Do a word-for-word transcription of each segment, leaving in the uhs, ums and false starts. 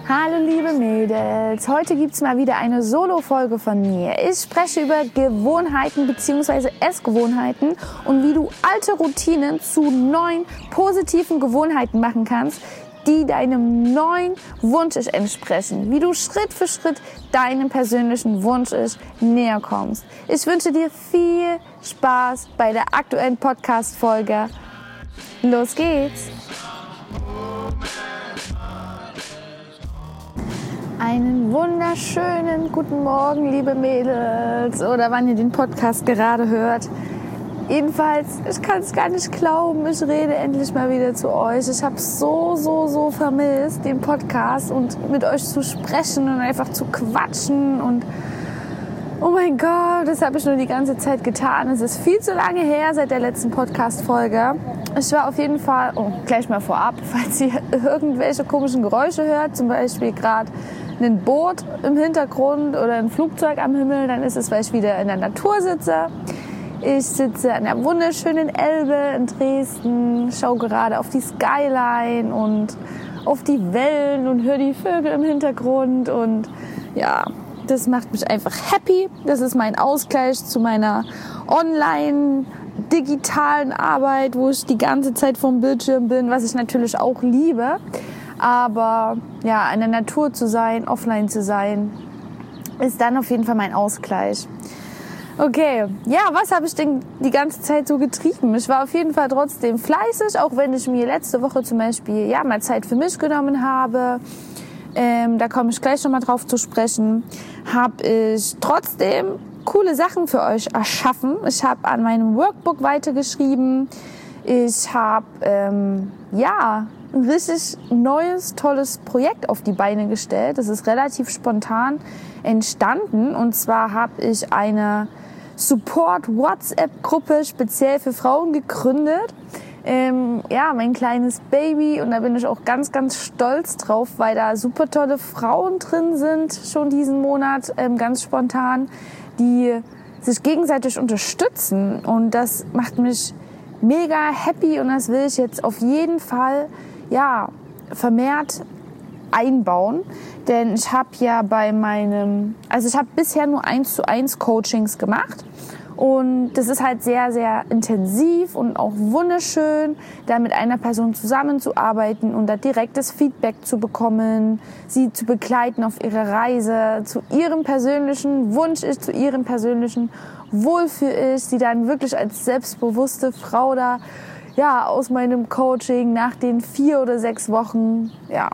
Hallo liebe Mädels, heute gibt es mal wieder eine Solo-Folge von mir. Ich spreche über Gewohnheiten bzw. Essgewohnheiten und wie du alte Routinen zu neuen positiven Gewohnheiten machen kannst, die deinem neuen Wunsch entsprechen. Wie du Schritt für Schritt deinem persönlichen Wunsch näher kommst. Ich wünsche dir viel Spaß bei der aktuellen Podcast-Folge. Los geht's! Einen wunderschönen guten Morgen, liebe Mädels, oder wann ihr den Podcast gerade hört. Jedenfalls, ich kann es gar nicht glauben, ich rede endlich mal wieder zu euch. Ich habe so, so, so vermisst, den Podcast und mit euch zu sprechen und einfach zu quatschen. Und oh mein Gott, das habe ich nur die ganze Zeit getan. Es ist viel zu lange her seit der letzten Podcast-Folge. Ich war auf jeden Fall, oh, gleich mal vorab, falls ihr irgendwelche komischen Geräusche hört, zum Beispiel gerade ein Boot im Hintergrund oder ein Flugzeug am Himmel, dann ist es, weil ich wieder in der Natur sitze. Ich sitze an der wunderschönen Elbe in Dresden, schaue gerade auf die Skyline und auf die Wellen und höre die Vögel im Hintergrund. Und ja, das macht mich einfach happy. Das ist mein Ausgleich zu meiner online digitalen Arbeit, wo ich die ganze Zeit vom Bildschirm bin, was ich natürlich auch liebe. Aber ja, in der Natur zu sein, offline zu sein, ist dann auf jeden Fall mein Ausgleich. Okay, ja, was habe ich denn die ganze Zeit so getrieben? Ich war auf jeden Fall trotzdem fleißig, auch wenn ich mir letzte Woche zum Beispiel ja mal Zeit für mich genommen habe. Ähm, da komme ich gleich nochmal drauf zu sprechen. Habe ich trotzdem coole Sachen für euch erschaffen. Ich habe an meinem Workbook weitergeschrieben. Ich habe ähm, ja ein richtig neues, tolles Projekt auf die Beine gestellt. Das ist relativ spontan entstanden. Und zwar habe ich eine Support-WhatsApp-Gruppe speziell für Frauen gegründet. Ähm, ja, mein kleines Baby. Und da bin ich auch ganz, ganz stolz drauf, weil da super tolle Frauen drin sind, schon diesen Monat, ähm, ganz spontan, die sich gegenseitig unterstützen. Und das macht mich mega happy und das will ich jetzt auf jeden Fall ja, vermehrt einbauen. Denn ich habe ja bei meinem, also ich habe bisher nur eins zu eins Coachings gemacht. Und das ist halt sehr, sehr intensiv und auch wunderschön, da mit einer Person zusammenzuarbeiten und da direktes Feedback zu bekommen, sie zu begleiten auf ihrer Reise zu ihrem persönlichen Wunsch ist, zu ihrem persönlichen Wohlfühl ist, sie dann wirklich als selbstbewusste Frau da ja, aus meinem Coaching nach den vier oder sechs Wochen ja,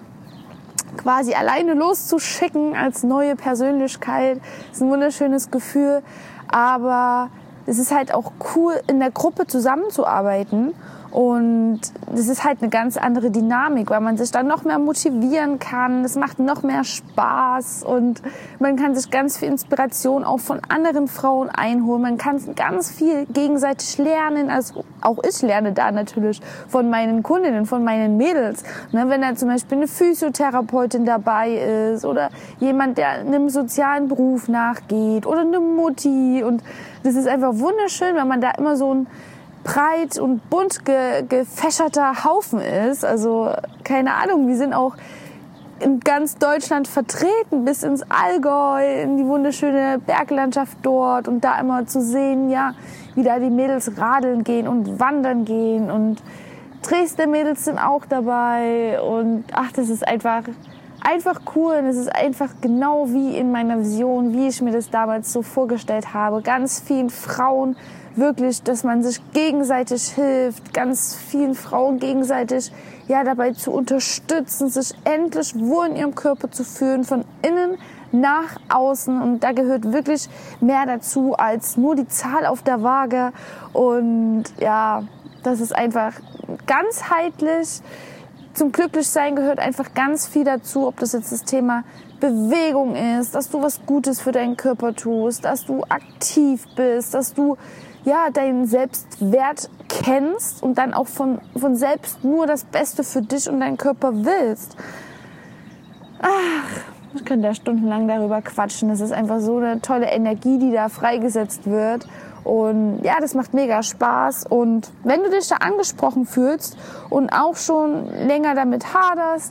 quasi alleine loszuschicken als neue Persönlichkeit. Das ist ein wunderschönes Gefühl, aber es ist halt auch cool, in der Gruppe zusammenzuarbeiten. Und das ist halt eine ganz andere Dynamik, weil man sich dann noch mehr motivieren kann. Es macht noch mehr Spaß und man kann sich ganz viel Inspiration auch von anderen Frauen einholen. Man kann ganz viel gegenseitig lernen. Also auch ich lerne da natürlich von meinen Kundinnen, von meinen Mädels. Wenn da zum Beispiel eine Physiotherapeutin dabei ist oder jemand, der einem sozialen Beruf nachgeht oder eine Mutti. Und das ist einfach wunderschön, wenn man da immer so ein breit und bunt ge- gefächerter Haufen ist. Also keine Ahnung, wir sind auch in ganz Deutschland vertreten, bis ins Allgäu, in die wunderschöne Berglandschaft dort und da immer zu sehen, ja, wie da die Mädels radeln gehen und wandern gehen und Dresdner Mädels sind auch dabei und ach, das ist einfach einfach cool und es ist einfach genau wie in meiner Vision, wie ich mir das damals so vorgestellt habe. Ganz vielen Frauen wirklich, dass man sich gegenseitig hilft, ganz vielen Frauen gegenseitig ja dabei zu unterstützen, sich endlich wohl in ihrem Körper zu fühlen, von innen nach außen. Und da gehört wirklich mehr dazu als nur die Zahl auf der Waage. Und ja, das ist einfach ganzheitlich. Zum Glücklichsein gehört einfach ganz viel dazu, ob das jetzt das Thema Bewegung ist, dass du was Gutes für deinen Körper tust, dass du aktiv bist, dass du ja deinen Selbstwert kennst und dann auch von, von selbst nur das Beste für dich und deinen Körper willst. Ach, ich könnte ja stundenlang darüber quatschen. Das ist einfach so eine tolle Energie, die da freigesetzt wird. Und ja, das macht mega Spaß. Und wenn du dich da angesprochen fühlst und auch schon länger damit haderst,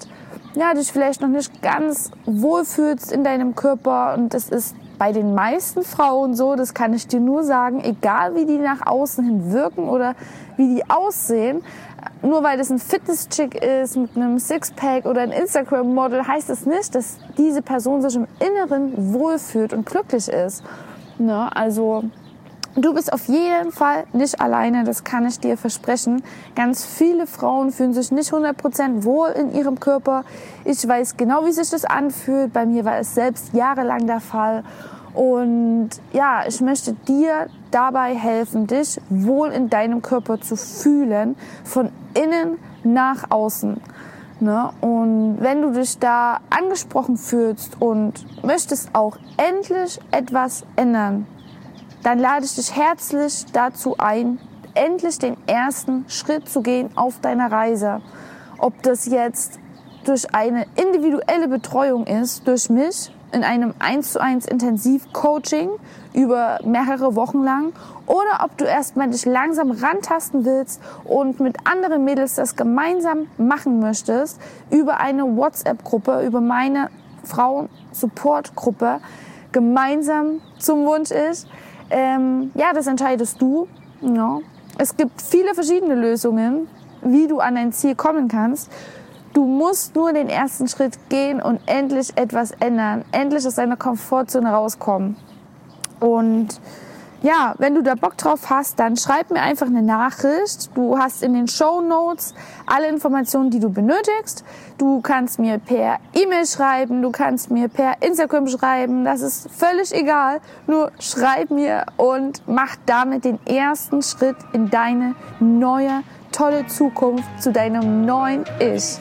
ja, dich vielleicht noch nicht ganz wohlfühlst in deinem Körper. Und das ist bei den meisten Frauen so, das kann ich dir nur sagen, egal wie die nach außen hin wirken oder wie die aussehen, nur weil das ein Fitness-Chick ist mit einem Sixpack oder ein Instagram-Model, heißt es nicht, dass diese Person sich im Inneren wohlfühlt und glücklich ist. Ne? Also du bist auf jeden Fall nicht alleine, das kann ich dir versprechen. Ganz viele Frauen fühlen sich nicht hundert Prozent wohl in ihrem Körper. Ich weiß genau, wie sich das anfühlt. Bei mir war es selbst jahrelang der Fall. Und ja, ich möchte dir dabei helfen, dich wohl in deinem Körper zu fühlen, von innen nach außen. Ne? Und wenn du dich da angesprochen fühlst und möchtest auch endlich etwas ändern, dann lade ich dich herzlich dazu ein, endlich den ersten Schritt zu gehen auf deiner Reise. Ob das jetzt durch eine individuelle Betreuung ist, durch mich in einem eins zu eins Intensiv-Coaching über mehrere Wochen lang, oder ob du erstmal dich langsam rantasten willst und mit anderen Mädels das gemeinsam machen möchtest über eine WhatsApp-Gruppe, über meine Frauen-Support-Gruppe, gemeinsam zum Wunsch ist. Ähm, ja, das entscheidest du. Ja. Es gibt viele verschiedene Lösungen, wie du an dein Ziel kommen kannst. Du musst nur den ersten Schritt gehen und endlich etwas ändern. Endlich aus deiner Komfortzone rauskommen. Und ja, wenn du da Bock drauf hast, dann schreib mir einfach eine Nachricht. Du hast in den Shownotes alle Informationen, die du benötigst. Du kannst mir per E-Mail schreiben, du kannst mir per Instagram schreiben. Das ist völlig egal. Nur schreib mir und mach damit den ersten Schritt in deine neue, tolle Zukunft zu deinem neuen Ich.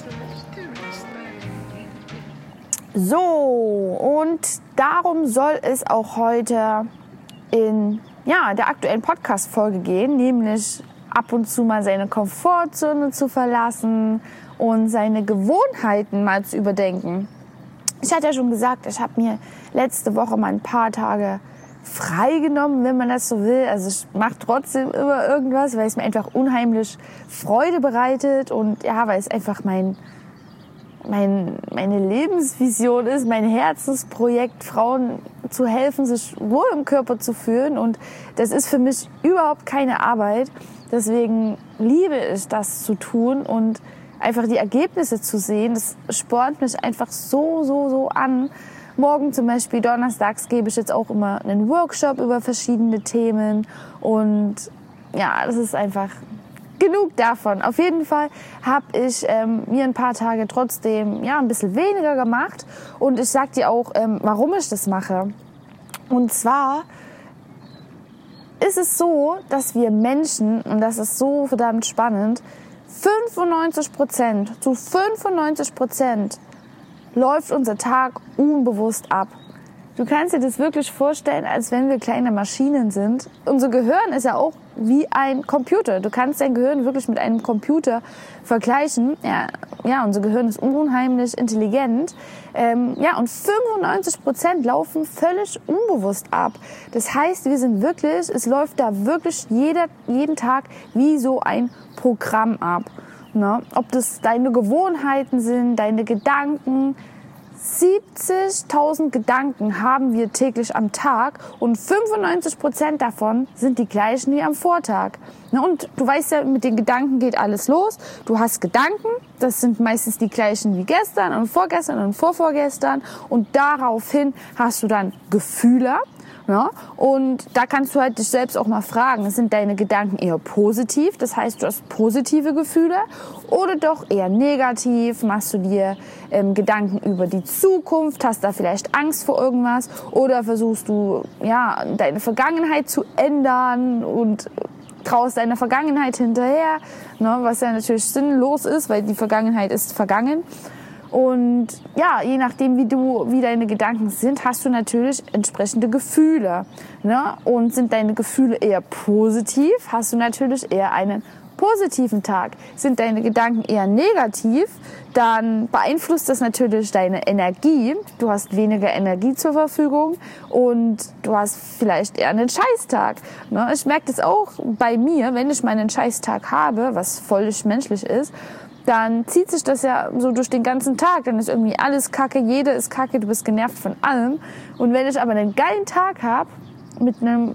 So, und darum soll es auch heute in ja, der aktuellen Podcast-Folge gehen, nämlich ab und zu mal seine Komfortzone zu verlassen und seine Gewohnheiten mal zu überdenken. Ich hatte ja schon gesagt, ich habe mir letzte Woche mal ein paar Tage freigenommen, wenn man das so will. Also ich mache trotzdem immer irgendwas, weil es mir einfach unheimlich Freude bereitet und ja, weil es einfach mein Mein, meine Lebensvision ist, mein Herzensprojekt, Frauen zu helfen, sich wohl im Körper zu fühlen. Und das ist für mich überhaupt keine Arbeit. Deswegen liebe ich das zu tun und einfach die Ergebnisse zu sehen. Das spornt mich einfach so, so, so an. Morgen zum Beispiel, donnerstags, gebe ich jetzt auch immer einen Workshop über verschiedene Themen. Und ja, das ist einfach genug davon. Auf jeden Fall habe ich ähm, mir ein paar Tage trotzdem ja, ein bisschen weniger gemacht. Und ich sage dir auch, ähm, warum ich das mache. Und zwar ist es so, dass wir Menschen, und das ist so verdammt spannend, fünfundneunzig Prozent, zu fünfundneunzig Prozent läuft unser Tag unbewusst ab. Du kannst dir das wirklich vorstellen, als wenn wir kleine Maschinen sind. Unser Gehirn ist ja auch wie ein Computer. Du kannst dein Gehirn wirklich mit einem Computer vergleichen. Ja, ja, unser Gehirn ist unheimlich intelligent. Ähm, ja, und fünfundneunzig Prozent laufen völlig unbewusst ab. Das heißt, wir sind wirklich, es läuft da wirklich jeder, jeden Tag wie so ein Programm ab. Ne? Ob das deine Gewohnheiten sind, deine Gedanken. siebzigtausend Gedanken haben wir täglich am Tag und fünfundneunzig Prozent davon sind die gleichen wie am Vortag. Und du weißt ja, mit den Gedanken geht alles los. Du hast Gedanken, das sind meistens die gleichen wie gestern und vorgestern und vorvorgestern. Und daraufhin hast du dann Gefühle. Ja, und da kannst du halt dich selbst auch mal fragen, sind deine Gedanken eher positiv, das heißt, du hast positive Gefühle, oder doch eher negativ, machst du dir ähm, Gedanken über die Zukunft, hast da vielleicht Angst vor irgendwas, oder versuchst du ja deine Vergangenheit zu ändern und traust deiner Vergangenheit hinterher, ne, was ja natürlich sinnlos ist, weil die Vergangenheit ist vergangen. Und ja, je nachdem, wie du, wie deine Gedanken sind, hast du natürlich entsprechende Gefühle. Ne? Und sind deine Gefühle eher positiv, hast du natürlich eher einen positiven Tag. Sind deine Gedanken eher negativ, dann beeinflusst das natürlich deine Energie. Du hast weniger Energie zur Verfügung und du hast vielleicht eher einen Scheißtag. Ne? Ich merke das auch bei mir, wenn ich mal einen Scheißtag habe, was völlig menschlich ist, dann zieht sich das ja so durch den ganzen Tag. Dann ist irgendwie alles kacke, jeder ist kacke, du bist genervt von allem. Und wenn ich aber einen geilen Tag habe, mit einem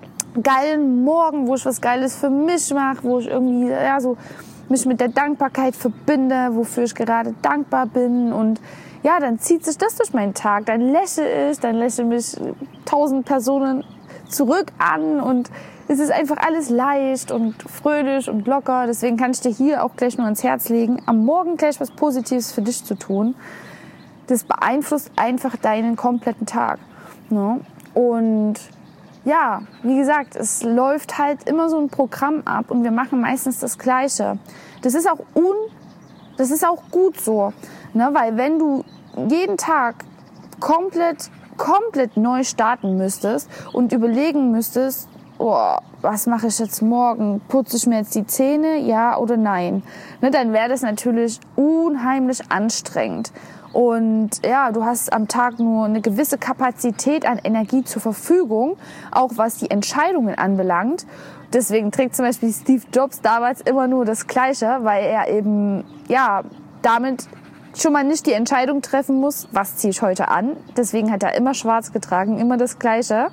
geilen Morgen, wo ich was Geiles für mich mache, wo ich irgendwie ja, so mich mit der Dankbarkeit verbinde, wofür ich gerade dankbar bin und ja, dann zieht sich das durch meinen Tag. Dann lächle ich, dann lächeln mich tausend Personen zurück an und es ist einfach alles leicht und fröhlich und locker. Deswegen kann ich dir hier auch gleich nur ans Herz legen, am Morgen gleich was Positives für dich zu tun. Das beeinflusst einfach deinen kompletten Tag. Ne? Und ja, wie gesagt, es läuft halt immer so ein Programm ab und wir machen meistens das Gleiche. Das ist auch un, das ist auch gut so, ne? Weil wenn du jeden Tag komplett, komplett neu starten müsstest und überlegen müsstest, oh, was mache ich jetzt morgen? Putze ich mir jetzt die Zähne, ja oder nein? Ne, dann wäre das natürlich unheimlich anstrengend. Und ja, du hast am Tag nur eine gewisse Kapazität an Energie zur Verfügung, auch was die Entscheidungen anbelangt. Deswegen trägt zum Beispiel Steve Jobs damals immer nur das Gleiche, weil er eben ja damit schon mal nicht die Entscheidung treffen muss, was ziehe ich heute an. Deswegen hat er immer schwarz getragen, immer das Gleiche.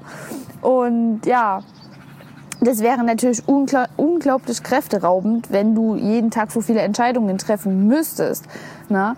Und ja, das wäre natürlich ungl- unglaublich kräfteraubend, wenn du jeden Tag so viele Entscheidungen treffen müsstest. Ne?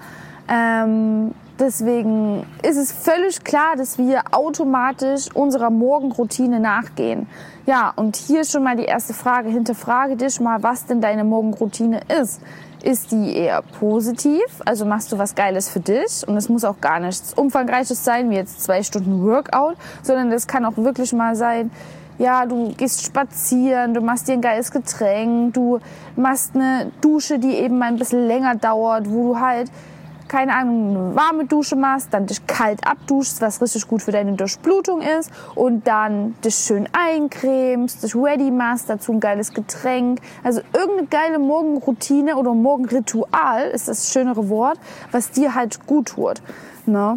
Ähm, deswegen ist es völlig klar, dass wir automatisch unserer Morgenroutine nachgehen. Ja, und hier schon mal die erste Frage. Hinterfrage dich mal, was denn deine Morgenroutine ist. Ist die eher positiv? Also machst du was Geiles für dich? Und es muss auch gar nichts Umfangreiches sein, wie jetzt zwei Stunden Workout, sondern das kann auch wirklich mal sein, ja, du gehst spazieren, du machst dir ein geiles Getränk, du machst eine Dusche, die eben mal ein bisschen länger dauert, wo du halt keine Ahnung, eine warme Dusche machst, dann dich kalt abduschst, was richtig gut für deine Durchblutung ist und dann dich schön eincremst, dich ready machst, dazu ein geiles Getränk. Also irgendeine geile Morgenroutine oder Morgenritual ist das schönere Wort, was dir halt gut tut. Ne?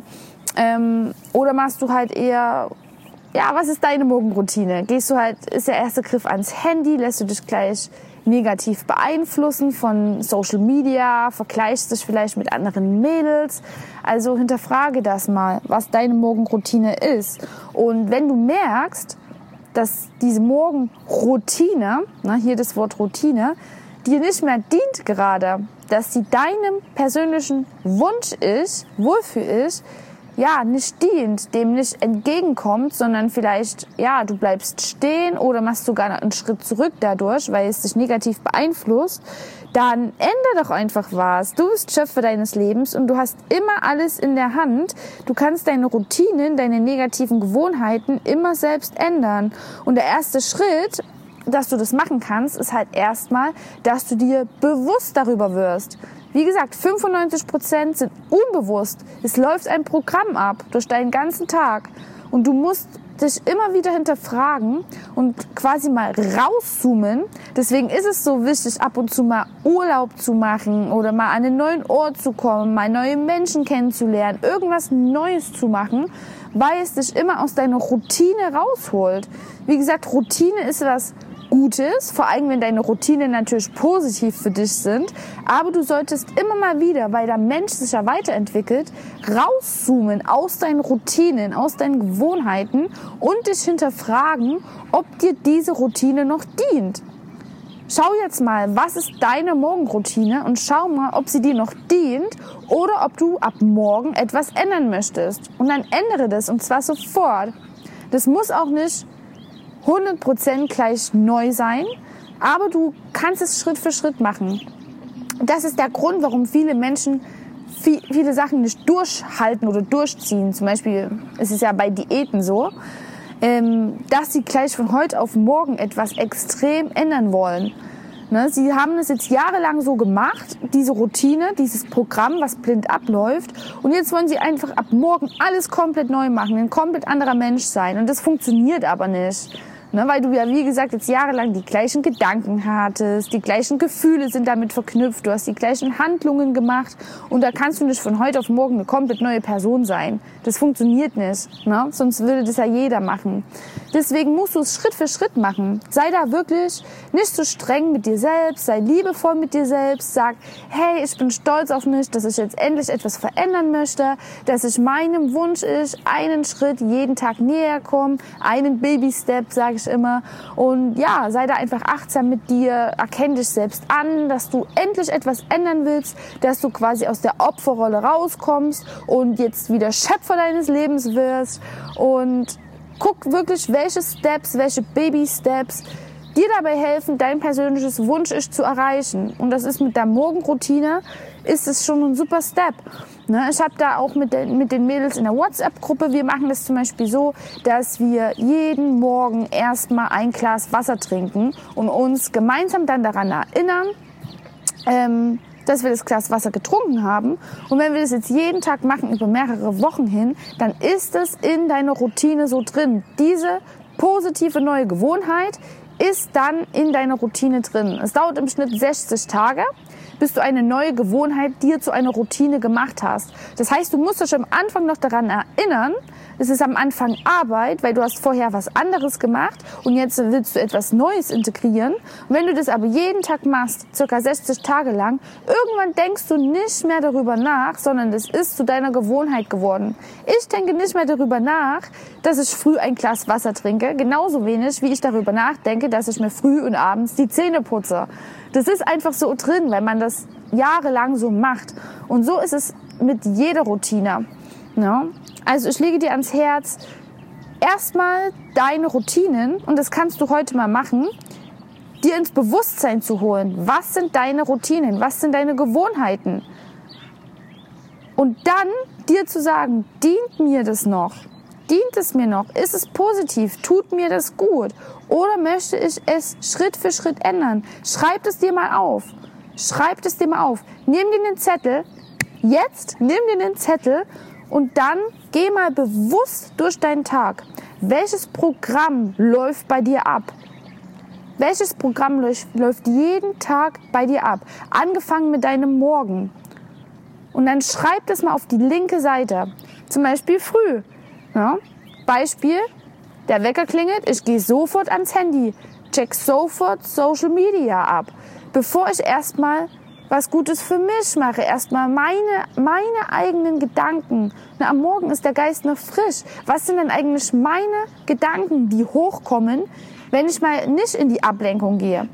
Ähm, oder machst du halt eher, ja, was ist deine Morgenroutine? Gehst du halt, ist der erste Griff ans Handy, lässt du dich gleich negativ beeinflussen von Social Media, vergleichst dich vielleicht mit anderen Mädels. Also hinterfrage das mal, was deine Morgenroutine ist. Und wenn du merkst, dass diese Morgenroutine, na, hier das Wort Routine, dir nicht mehr dient gerade, dass sie deinem persönlichen Wunsch ist, Wohlfühl ist, ja, nicht dient, dem nicht entgegenkommt, sondern vielleicht, ja, du bleibst stehen oder machst sogar einen Schritt zurück dadurch, weil es dich negativ beeinflusst, dann ändere doch einfach was. Du bist Schöpfer deines Lebens und du hast immer alles in der Hand. Du kannst deine Routinen, deine negativen Gewohnheiten immer selbst ändern. Und der erste Schritt, dass du das machen kannst, ist halt erstmal, dass du dir bewusst darüber wirst. Wie gesagt, fünfundneunzig Prozent sind unbewusst. Es läuft ein Programm ab durch deinen ganzen Tag. Und du musst dich immer wieder hinterfragen und quasi mal rauszoomen. Deswegen ist es so wichtig, ab und zu mal Urlaub zu machen oder mal an einen neuen Ort zu kommen, mal neue Menschen kennenzulernen, irgendwas Neues zu machen, weil es dich immer aus deiner Routine rausholt. Wie gesagt, Routine ist was Gutes, vor allem wenn deine Routinen natürlich positiv für dich sind, aber du solltest immer mal wieder, weil der Mensch sich ja weiterentwickelt, rauszoomen aus deinen Routinen, aus deinen Gewohnheiten und dich hinterfragen, ob dir diese Routine noch dient. Schau jetzt mal, was ist deine Morgenroutine und schau mal, ob sie dir noch dient oder ob du ab morgen etwas ändern möchtest. Und dann ändere das und zwar sofort. Das muss auch nicht hundert Prozent gleich neu sein, aber du kannst es Schritt für Schritt machen. Das ist der Grund, warum viele Menschen viel, viele Sachen nicht durchhalten oder durchziehen. Zum Beispiel ist es ja bei Diäten so, ähm, dass sie gleich von heute auf morgen etwas extrem ändern wollen. Ne? Sie haben es jetzt jahrelang so gemacht, diese Routine, dieses Programm, was blind abläuft. Und jetzt wollen sie einfach ab morgen alles komplett neu machen, ein komplett anderer Mensch sein. Und das funktioniert aber nicht. Ne, weil du ja, wie gesagt, jetzt jahrelang die gleichen Gedanken hattest, die gleichen Gefühle sind damit verknüpft, du hast die gleichen Handlungen gemacht und da kannst du nicht von heute auf morgen eine komplett neue Person sein. Das funktioniert nicht, ne? Sonst würde das ja jeder machen. Deswegen musst du es Schritt für Schritt machen. Sei da wirklich nicht so streng mit dir selbst, sei liebevoll mit dir selbst, sag, hey, ich bin stolz auf mich, dass ich jetzt endlich etwas verändern möchte, dass ich meinem Wunsch ist, einen Schritt jeden Tag näher komme, einen Baby-Step, sage ich immer. Und ja, sei da einfach achtsam mit dir, erkenn dich selbst an, dass du endlich etwas ändern willst, dass du quasi aus der Opferrolle rauskommst und jetzt wieder Schöpfer deines Lebens wirst. Und guck wirklich, welche Steps, welche Baby-Steps dir dabei helfen, dein persönliches Wunsch-Ich zu erreichen. Und das ist mit der Morgenroutine, ist es schon ein super Step. Ne, ich habe da auch mit den, mit den Mädels in der WhatsApp-Gruppe, wir machen das zum Beispiel so, dass wir jeden Morgen erstmal ein Glas Wasser trinken und uns gemeinsam dann daran erinnern, ähm, dass wir das Glas Wasser getrunken haben. Und wenn wir das jetzt jeden Tag machen, über mehrere Wochen hin, dann ist es in deiner Routine so drin. Diese positive neue Gewohnheit ist dann in deiner Routine drin. Es dauert im Schnitt sechzig Tage, bis du eine neue Gewohnheit dir zu einer Routine gemacht hast. Das heißt, du musst dich am Anfang noch daran erinnern, es ist am Anfang Arbeit, weil du hast vorher was anderes gemacht und jetzt willst du etwas Neues integrieren. Und wenn du das aber jeden Tag machst, circa sechzig Tage lang, irgendwann denkst du nicht mehr darüber nach, sondern es ist zu deiner Gewohnheit geworden. Ich denke nicht mehr darüber nach, dass ich früh ein Glas Wasser trinke, genauso wenig wie ich darüber nachdenke, dass ich mir früh und abends die Zähne putze. Das ist einfach so drin, weil man das jahrelang so macht. Und so ist es mit jeder Routine. Ja? Also ich lege dir ans Herz, erstmal deine Routinen, und das kannst du heute mal machen, dir ins Bewusstsein zu holen. Was sind deine Routinen? Was sind deine Gewohnheiten? Und dann dir zu sagen, dient mir das noch? Dient es mir noch? Ist es positiv? Tut mir das gut? Oder möchte ich es Schritt für Schritt ändern? Schreib es dir mal auf. Schreib es dir mal auf. Nimm dir den Zettel. Jetzt nimm dir den Zettel und dann geh mal bewusst durch deinen Tag. Welches Programm läuft bei dir ab? Welches Programm läuft, läuft jeden Tag bei dir ab? Angefangen mit deinem Morgen. Und dann schreib das mal auf die linke Seite. Zum Beispiel früh. Ja? Beispiel, der Wecker klingelt, ich gehe sofort ans Handy, check sofort Social Media ab, bevor ich erstmal was Gutes für mich mache, erstmal meine, meine eigenen Gedanken. Na, am Morgen ist der Geist noch frisch. Was sind denn eigentlich meine Gedanken, die hochkommen, wenn ich mal nicht in die Ablenkung gehe?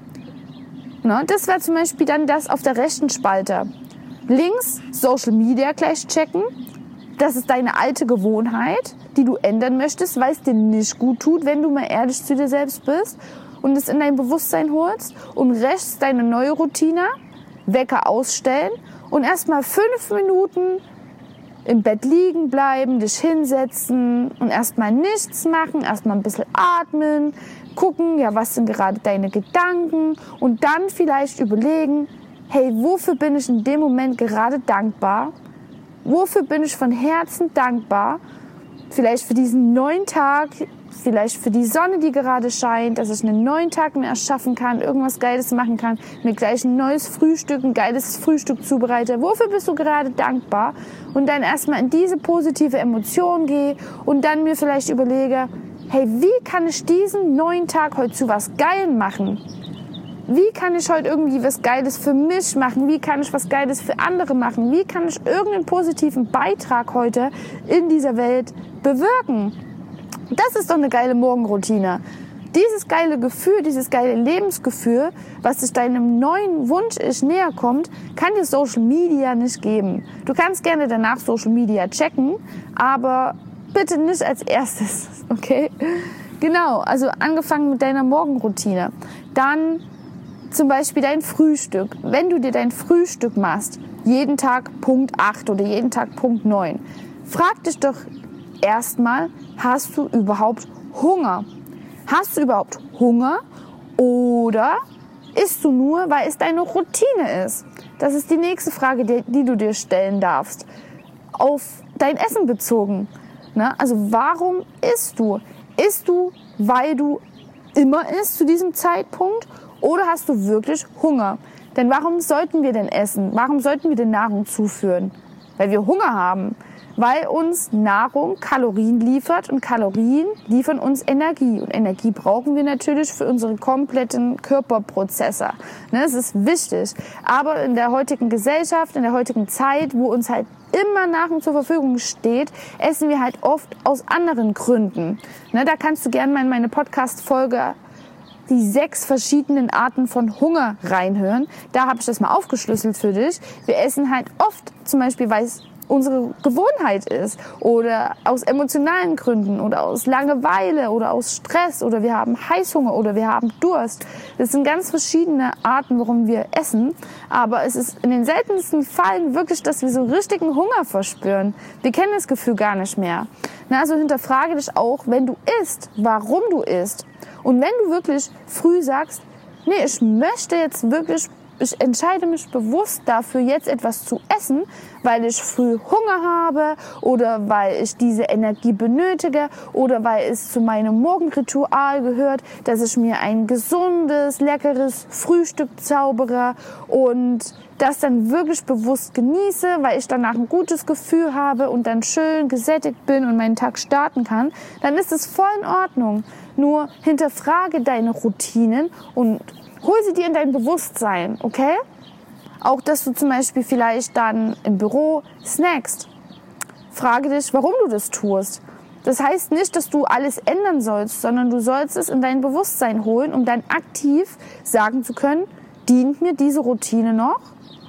Na, das wäre zum Beispiel dann das auf der rechten Spalte. Links Social Media gleich checken. Das ist deine alte Gewohnheit, die du ändern möchtest, weil es dir nicht gut tut, wenn du mal ehrlich zu dir selbst bist und es in dein Bewusstsein holst. Und rechts deine neue Routine, Wecker ausstellen und erstmal fünf Minuten im Bett liegen bleiben, dich hinsetzen und erstmal nichts machen, erstmal ein bisschen atmen, gucken, ja, was sind gerade deine Gedanken und dann vielleicht überlegen, hey, wofür bin ich in dem Moment gerade dankbar? Wofür bin ich von Herzen dankbar? Vielleicht für diesen neuen Tag, vielleicht für die Sonne, die gerade scheint, dass ich einen neuen Tag mir erschaffen kann, irgendwas Geiles machen kann, mir gleich ein neues Frühstück, ein geiles Frühstück zubereite. Wofür bist du gerade dankbar? Und dann erstmal in diese positive Emotion gehe und dann mir vielleicht überlege, hey, wie kann ich diesen neuen Tag heute zu was Geilem machen? Wie kann ich heute irgendwie was Geiles für mich machen? Wie kann ich was Geiles für andere machen? Wie kann ich irgendeinen positiven Beitrag heute in dieser Welt bewirken? Das ist doch eine geile Morgenroutine. Dieses geile Gefühl, dieses geile Lebensgefühl, was sich deinem neuen Wunsch-Ich näher kommt, kann dir Social Media nicht geben. Du kannst gerne danach Social Media checken, aber bitte nicht als erstes, okay? Genau, also angefangen mit deiner Morgenroutine. Dann zum Beispiel dein Frühstück. Wenn du dir dein Frühstück machst, jeden Tag Punkt acht oder jeden Tag Punkt neun, frag dich doch erstmal, hast du überhaupt Hunger? Hast du überhaupt Hunger oder isst du nur, weil es deine Routine ist? Das ist die nächste Frage, die, die du dir stellen darfst. Auf dein Essen bezogen. Ne? Also warum isst du? Isst du, weil du immer isst zu diesem Zeitpunkt oder hast du wirklich Hunger? Denn warum sollten wir denn essen? Warum sollten wir denn Nahrung zuführen? Weil wir Hunger haben. Weil uns Nahrung Kalorien liefert und Kalorien liefern uns Energie. Und Energie brauchen wir natürlich für unsere kompletten Körperprozesse. Ne, das ist wichtig. Aber in der heutigen Gesellschaft, in der heutigen Zeit, wo uns halt immer Nahrung zur Verfügung steht, essen wir halt oft aus anderen Gründen. Ne, da kannst du gerne mal in meine Podcast-Folge die sechs verschiedenen Arten von Hunger reinhören. Da habe ich das mal aufgeschlüsselt für dich. Wir essen halt oft zum Beispiel, weil es unsere Gewohnheit ist oder aus emotionalen Gründen oder aus Langeweile oder aus Stress oder wir haben Heißhunger oder wir haben Durst. Das sind ganz verschiedene Arten, warum wir essen, aber es ist in den seltensten Fällen wirklich, dass wir so richtigen Hunger verspüren. Wir kennen das Gefühl gar nicht mehr. Na, also hinterfrage dich auch, wenn du isst, warum du isst. Und wenn du wirklich früh sagst, nee, ich möchte jetzt wirklich Ich entscheide mich bewusst dafür, jetzt etwas zu essen, weil ich früh Hunger habe oder weil ich diese Energie benötige oder weil es zu meinem Morgenritual gehört, dass ich mir ein gesundes, leckeres Frühstück zaubere und das dann wirklich bewusst genieße, weil ich danach ein gutes Gefühl habe und dann schön gesättigt bin und meinen Tag starten kann, dann ist es voll in Ordnung. Nur hinterfrage deine Routinen und hol sie dir in dein Bewusstsein, okay? Auch, dass du zum Beispiel vielleicht dann im Büro snackst. Frage dich, warum du das tust. Das heißt nicht, dass du alles ändern sollst, sondern du sollst es in dein Bewusstsein holen, um dann aktiv sagen zu können, dient mir diese Routine noch?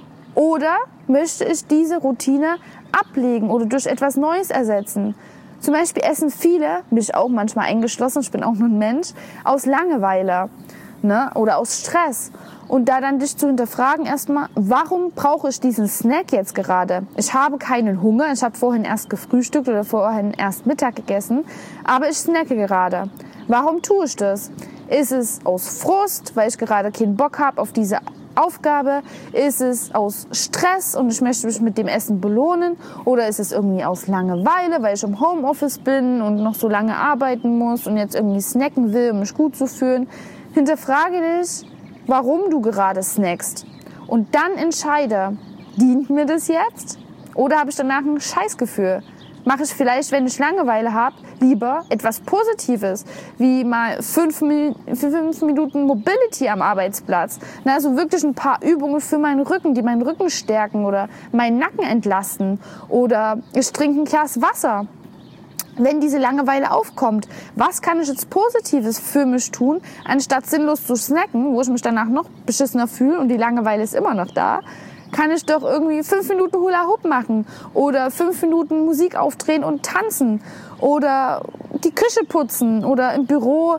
Oder möchte ich diese Routine ablegen oder durch etwas Neues ersetzen? Zum Beispiel essen viele, mich auch manchmal eingeschlossen, ich bin auch nur ein Mensch, aus Langeweile. Ne, oder aus Stress. Und da dann dich zu hinterfragen erstmal, warum brauche ich diesen Snack jetzt gerade? Ich habe keinen Hunger, ich habe vorhin erst gefrühstückt oder vorhin erst Mittag gegessen, aber ich snacke gerade. Warum tue ich das? Ist es aus Frust, weil ich gerade keinen Bock habe auf diese Aufgabe? Ist es aus Stress und ich möchte mich mit dem Essen belohnen? Oder ist es irgendwie aus Langeweile, weil ich im Homeoffice bin und noch so lange arbeiten muss und jetzt irgendwie snacken will, um mich gut zu fühlen? Hinterfrage dich, warum du gerade snackst. Und dann entscheide, dient mir das jetzt? Oder habe ich danach ein Scheißgefühl? Mache ich vielleicht, wenn ich Langeweile habe, lieber etwas Positives, wie mal fünf, fünf Minuten Mobility am Arbeitsplatz. Na, also wirklich ein paar Übungen für meinen Rücken, die meinen Rücken stärken oder meinen Nacken entlasten. Oder ich trinke ein Glas Wasser. Wenn diese Langeweile aufkommt, was kann ich jetzt Positives für mich tun, anstatt sinnlos zu snacken, wo ich mich danach noch beschissener fühle und die Langeweile ist immer noch da, kann ich doch irgendwie fünf Minuten Hula Hoop machen oder fünf Minuten Musik aufdrehen und tanzen oder die Küche putzen oder im Büro,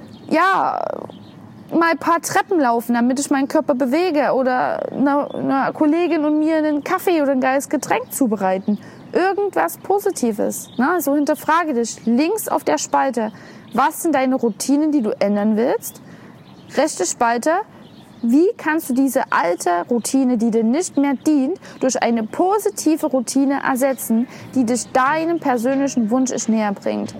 ja, mal ein paar Treppen laufen, damit ich meinen Körper bewege oder einer, einer Kollegin und mir einen Kaffee oder ein geiles Getränk zubereiten. Irgendwas Positives. Ne? So hinterfrage dich links auf der Spalte. Was sind deine Routinen, die du ändern willst? Rechte Spalte. Wie kannst du diese alte Routine, die dir nicht mehr dient, durch eine positive Routine ersetzen, die dich deinem persönlichen Wunsch näher bringt?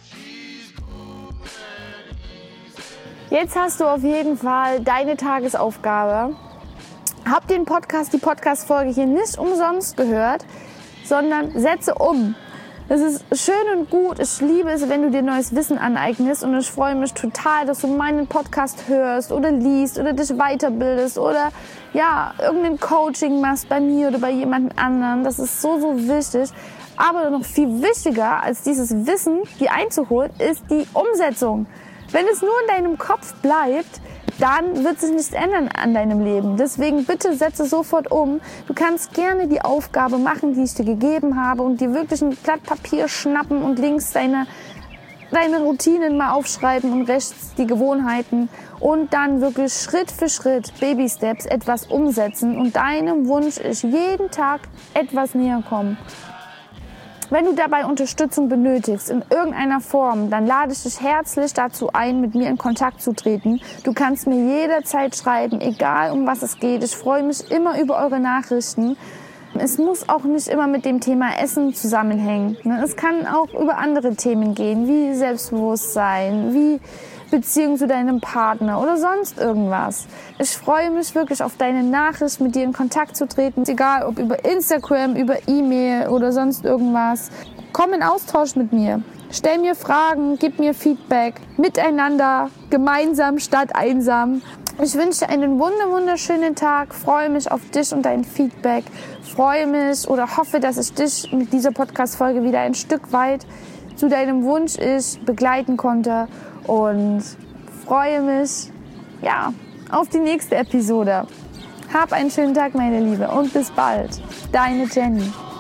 Jetzt hast du auf jeden Fall deine Tagesaufgabe. Hab den Podcast, die Podcast-Folge hier nicht umsonst gehört, sondern setze um. Das ist schön und gut. Ich liebe es, wenn du dir neues Wissen aneignest und ich freue mich total, dass du meinen Podcast hörst oder liest oder dich weiterbildest oder ja, irgendein Coaching machst bei mir oder bei jemand anderem. Das ist so, so wichtig. Aber noch viel wichtiger als dieses Wissen, dir einzuholen, ist die Umsetzung. Wenn es nur in deinem Kopf bleibt, dann wird sich nichts ändern an deinem Leben. Deswegen bitte setze sofort um. Du kannst gerne die Aufgabe machen, die ich dir gegeben habe und dir wirklich ein Blatt Papier schnappen und links deine, deine Routinen mal aufschreiben und rechts die Gewohnheiten und dann wirklich Schritt für Schritt, Baby Steps, etwas umsetzen und deinem Wunsch ist jeden Tag etwas näher kommen. Wenn du dabei Unterstützung benötigst, in irgendeiner Form, dann lade ich dich herzlich dazu ein, mit mir in Kontakt zu treten. Du kannst mir jederzeit schreiben, egal um was es geht. Ich freue mich immer über eure Nachrichten. Es muss auch nicht immer mit dem Thema Essen zusammenhängen. Es kann auch über andere Themen gehen, wie Selbstbewusstsein, wie Beziehung zu deinem Partner oder sonst irgendwas. Ich freue mich wirklich auf deine Nachricht, mit dir in Kontakt zu treten, egal ob über Instagram, über E-Mail oder sonst irgendwas. Komm in Austausch mit mir. Stell mir Fragen, gib mir Feedback. Miteinander, gemeinsam statt einsam. Ich wünsche dir einen wunderschönen Tag, freue mich auf dich und dein Feedback, freue mich oder hoffe, dass ich dich mit dieser Podcast-Folge wieder ein Stück weit zu deinem Wunsch ich begleiten konnte und freue mich, ja, auf die nächste Episode. Hab einen schönen Tag, meine Liebe, und bis bald. Deine Jenny.